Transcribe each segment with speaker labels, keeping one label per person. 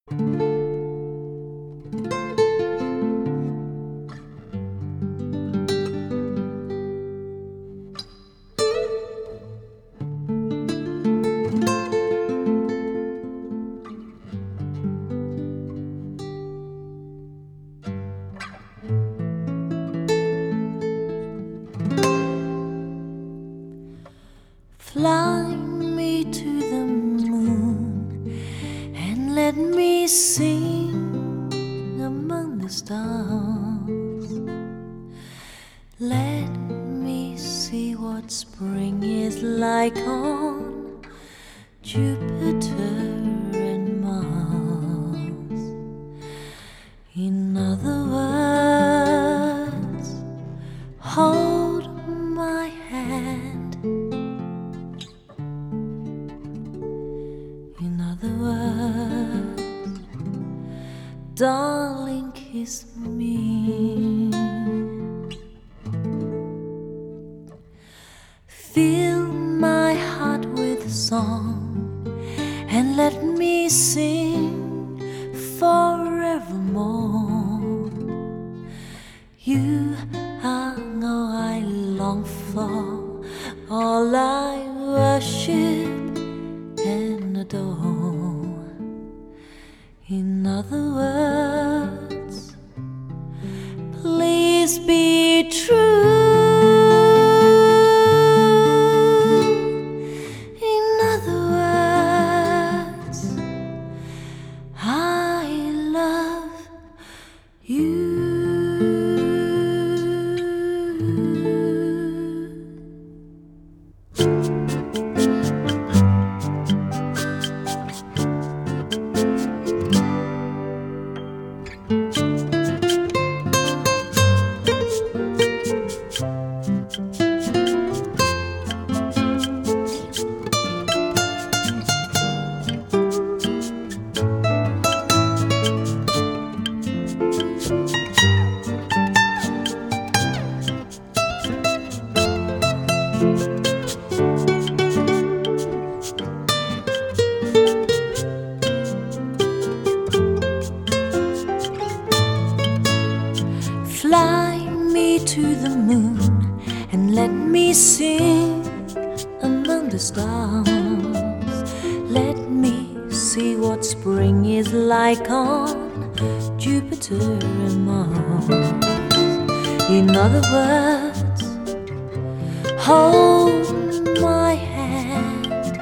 Speaker 1: Fly me to the moon and let me sing among the stars. Let me see what spring is like on Jupiter and Mars. In other words, hold my hand. In other words, darling, kiss me. Fill my heart with song and let me sing forevermore. You are all I long for, all I worship and adore. In other words, please be true. In other words, I love you. Fly me to the moon and let me sing among the stars. Let me see what spring is like on Jupiter and Mars. In other words, hold my hand.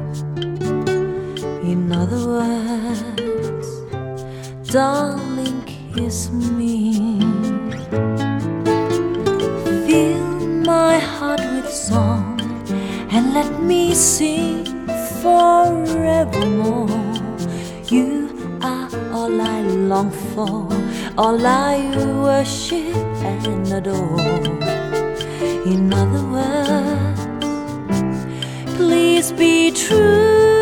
Speaker 1: In other words, darling, kiss me. Fill my heart with song and let me sing forevermore. You are all I long for, all I worship and adore. In other words, please be true.